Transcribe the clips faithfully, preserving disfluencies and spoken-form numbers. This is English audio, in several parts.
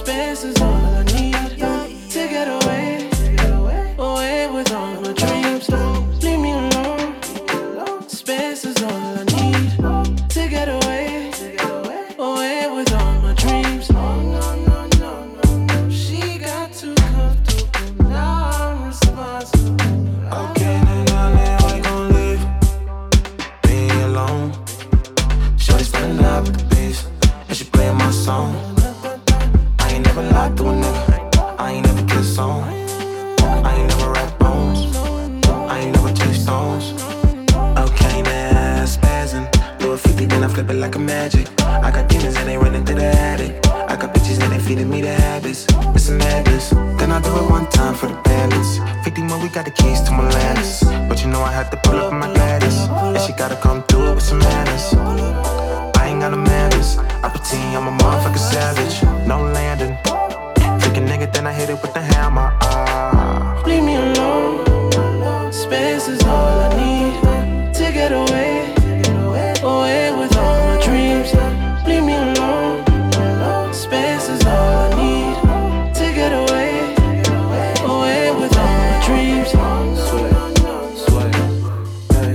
Space is all I need to get away, away with all of my dreams. Leave me alone. Space is all I need to get away, away with all my dreams. No, no, no, no, no. She got too comfortable. Now I'm responsible. Okay, then now we gon' leave me alone. Shorty standing up with the bass, and she playing my song. I ain't never lied to a nigga, I ain't never kissed on. I ain't never rap bones, I ain't never chased stones. Okay, now spazzing, do a fifty, then I flip it like a magic. I got demons and they running through the attic. I got bitches and they feeding me the habits. It's a madness. Then I do it one time for the bandits. fifty more, we got the keys to my Landis. But you know I had to pull up in my Gladys, and she gotta come through with some manners. I ain't got no manners. I pretend I'm a motherfucking savage. No landing. Freaking nigga, then I hit it with the hammer. Ah. Leave me alone. Space is all I need to get away, away with all my dreams. Leave me alone. Space is all I need to get away, away with all my dreams. Sweat, sweat, hey.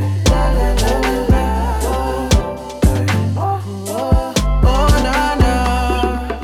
Oh, nah, nah.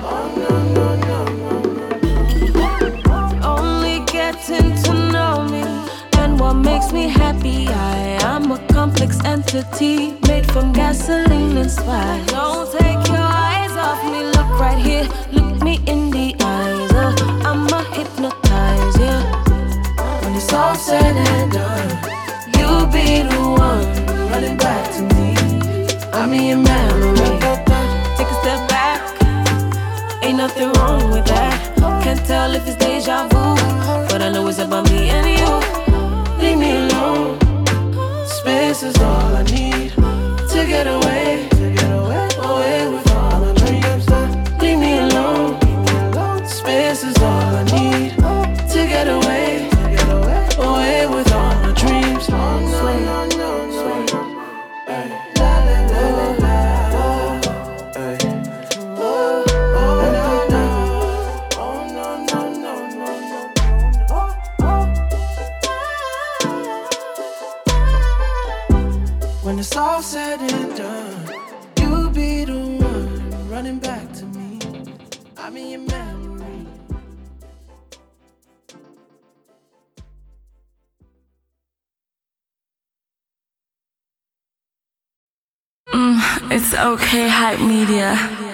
Only getting to know me and what makes me happy. I am a complex entity made from gasoline and spice. Don't take your eyes off me. Look right here, look me in the eyes. Uh, I'm a hypnotize, yeah. When it's all said and done, you'll be the one running back to me. I'm in your memory. Take a step back, ain't nothing wrong with that. Can't tell if it's deja vu, but I know it's about me and you. Leave me alone. Space is all I need to get away, away with all my dreams. Leave me alone. Space is all I need to get away, away with all my dreams. No, no, no, no, no. Hey. Hey. Oh, no, no. Oh, no, no, no, no, no. When it's all said and done, you'll be the one running back to me. I'm in your memory. Mm, it's okay, hype media.